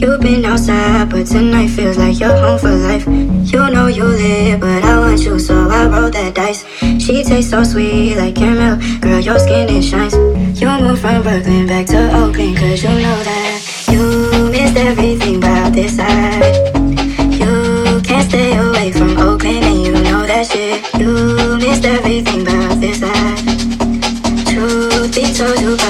You've been outside, but tonight feels like you're home for life. You know you lit, but I want you, so I roll that dice. She tastes so sweet like caramel. Girl, your skin, it shines. You moved from Brooklyn back to Oakland, cause you know that you missed everything about this side. You can't stay away from Oakland, and you know that shit. You missed everything about this side. Truth be told, you